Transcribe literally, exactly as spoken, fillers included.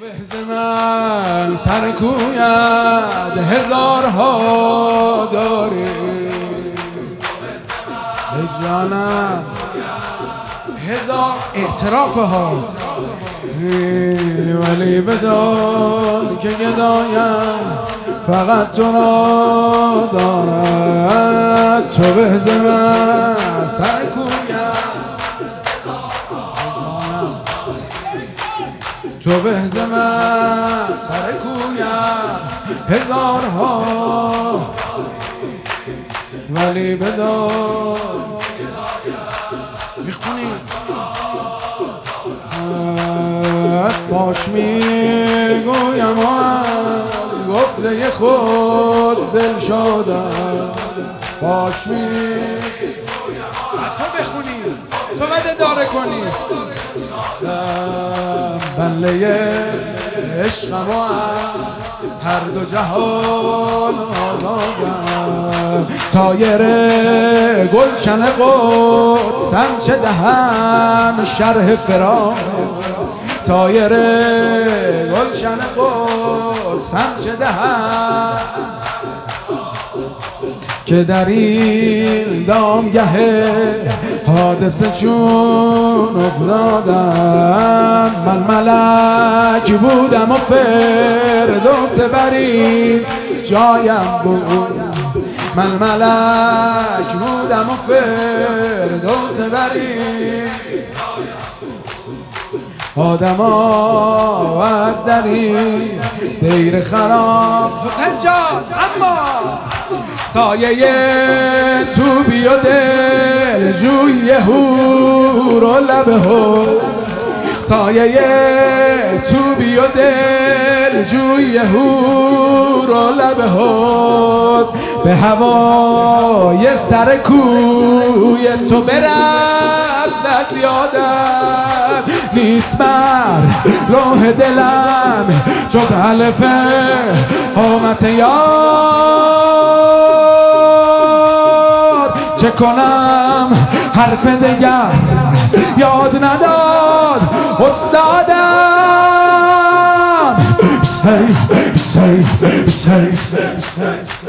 به من سر کویت هزارها داری به جانم هزار اعتراف ها، ولی بدان که گدایم فقط تو را دارد. تو به من سر کویت تو به من سر کویت هزارها، ولی بدان میخونی فاش میگویم و از گفته خود دل شدم. فاش میگویم تو بخونی تو بده داره کنی بله عشقم و هر دو جهان آزادم. تایر گلشن قدسم چه دهم شرح فراق، تایر گلشن قدسم چه دهم که در این دامگه حادثه چون افتادم. من ملک بودم و فردوس برین جایم بود، من ملک بودم و فردوس برین آدم آورد در این دیر خراب. حسین جان اما سایه توبی و دل جوی هور و لب حسن، سایه توبی و دل جوی هور و لب حسن به هوای سر کوی تو برفت از یادم. نیست بر لوح دلم جز حلف قامت یار. چه کنم حرف دگر یاد نداد استادم. سیف سیف سیف سیف